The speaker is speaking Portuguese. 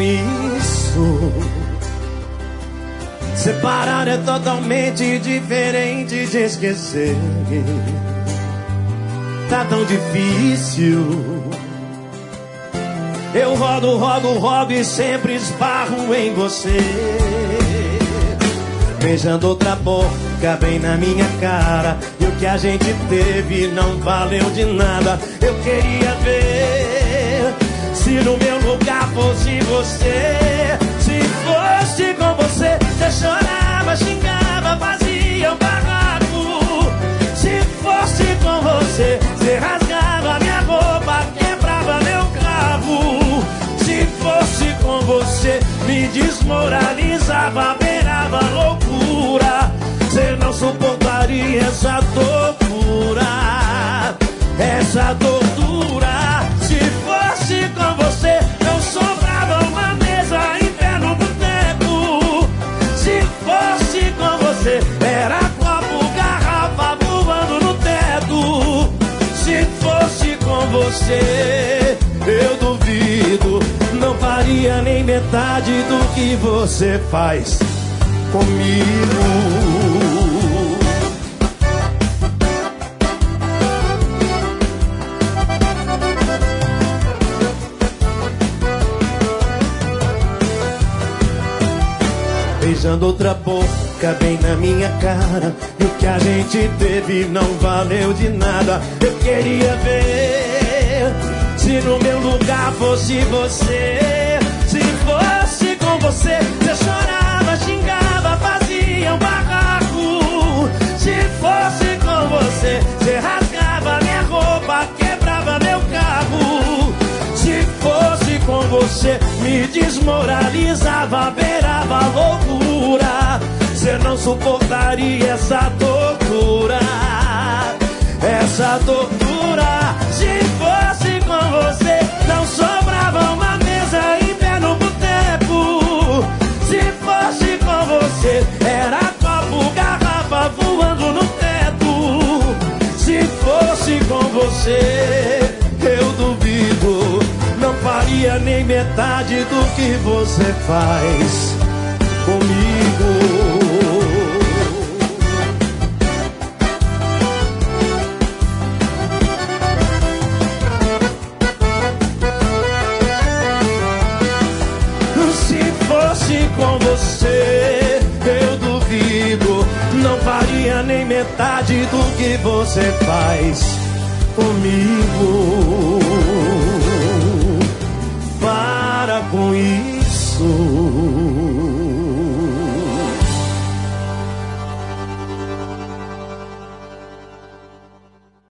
isso. Separar é totalmente diferente de esquecer. Tá tão difícil. Eu rodo, rodo, rodo e sempre esbarro em você. Beijando outra boca bem na minha cara. E o que a gente teve não valeu de nada. Eu queria ver se no meu lugar fosse você. Se fosse com você, você chorava, xingava, fazia um barraco. Se fosse com você, você rasgava minha roupa, quebrava meu carro. Se fosse com você, me desmoralizava, beirava loucura. Você não suportaria essa tortura, essa tortura. Se fosse com você, não sobrava uma mesa em pé no boteco. Se fosse com você, era copo, garrafa voando no teto. Se fosse com você, eu duvido, não faria nem metade do que você faz comigo. Beijando outra boca bem na minha cara. E o que a gente teve não valeu de nada. Eu queria ver se no meu lugar fosse você. Se fosse com você, você chorava, xingava, fazia um barraco. Se fosse com você, você rasgava minha roupa, quebrava meu carro. Se fosse com você, me desmoralizava, beirava loucura. Você não suportaria essa tortura, essa tortura. Se fosse com você, não sobrava uma mesa em pé no boteco. Se fosse com você, era copo, garrafa voando no teto. Se fosse com você, eu duvido, não faria nem metade do que você faz comigo. Se fosse com você, eu duvido, não faria nem metade do que você faz comigo. Para com isso.